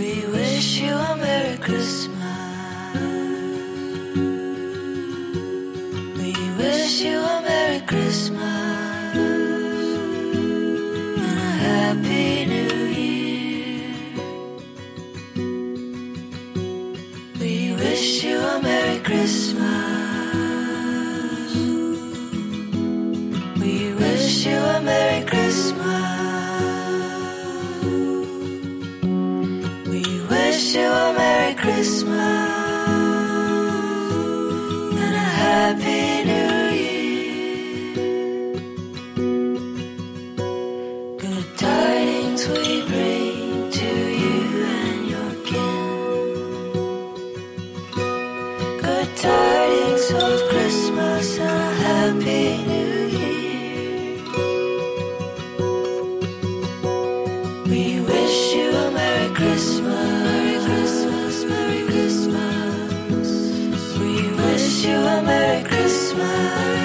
We wish you a Merry Christmas. We wish you a Merry Christmas and a Happy New Year. We wish you a Merry Christmas. We wish you a Merry Christmas. Wish you a Merry Christmas and a Happy New Year. Good tidings we bring to you and your kin. Good tidings of Christmas and a Happy New Year. We wish you a Merry Christmas. Merry Christmas. We wish you a Merry Christmas.